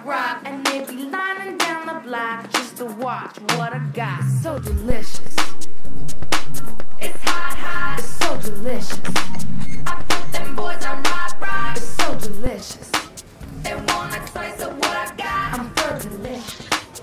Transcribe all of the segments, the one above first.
rock. And they be lining down the block just to watch what I got. So delicious. It's hot, hot. It's so delicious. I put them boys on rock. It's so delicious. They want a taste of what I got. I'm so delicious.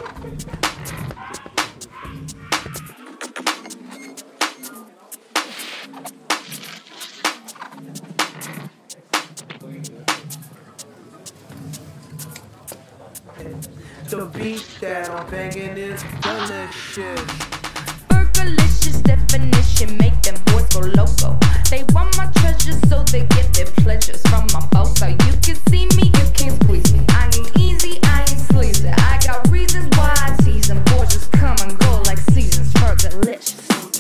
The beat that I'm banging is delicious. Burgerlicious definition, make them boys go loco. They want my treasures, so they get their pleasures from my photo. You can see me, you can't squeeze me. I ain't easy, I ain't sleazy. I got reasons why I tease them. Boys just come and go like seasons. Burgerlicious.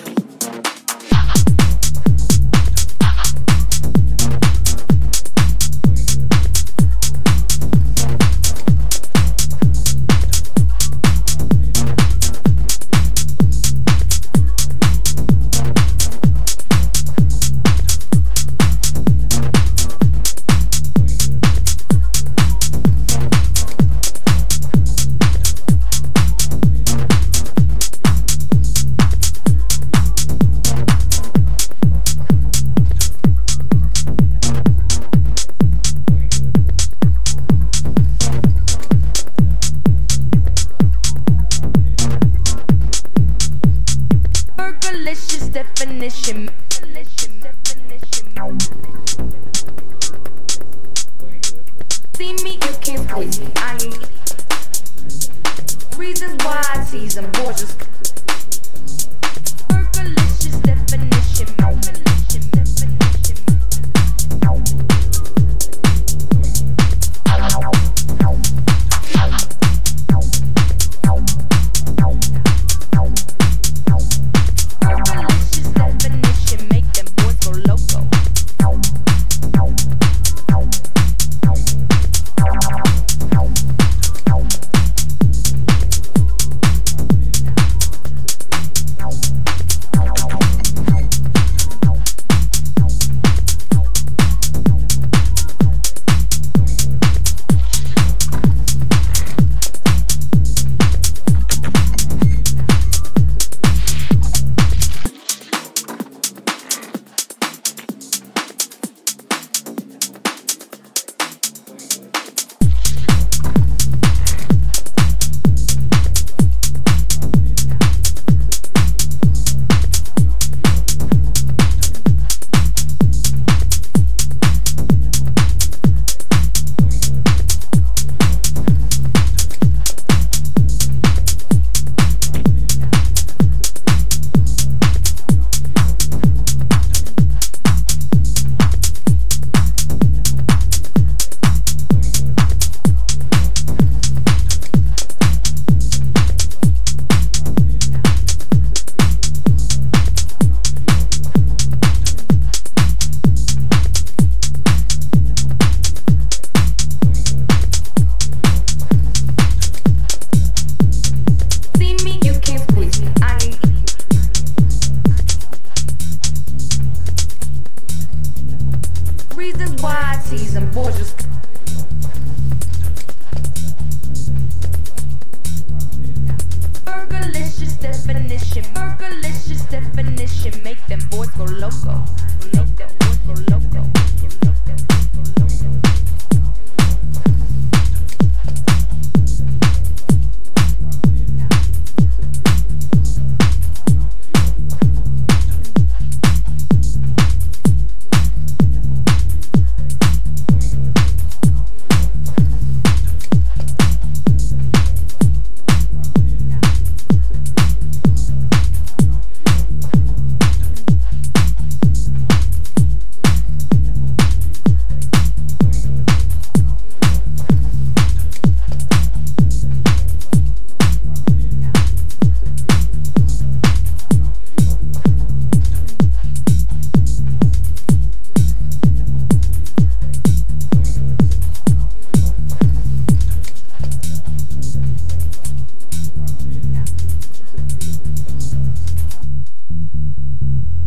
Burgerlicious definition. See me, you can't squeeze me. I ain't reasons why I tease them. Boys just